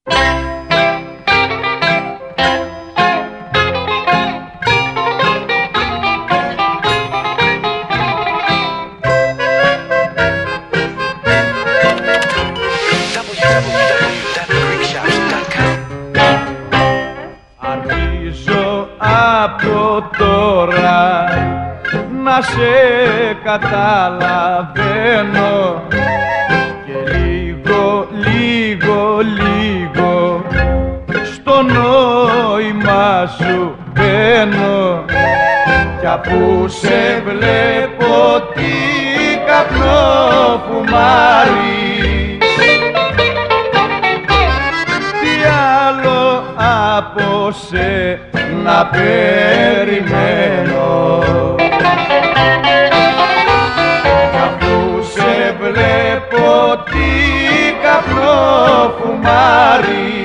Αρχίζω από τώρα να σε καταλαβαίνω και λίγο στο νόημα σου μπαίνω κι αφού σε βλέπω τι καπνό φουμάρει, τι άλλο από σε να περιμένω. Κι αφού σε βλέπω τι καπνό φουμάρει,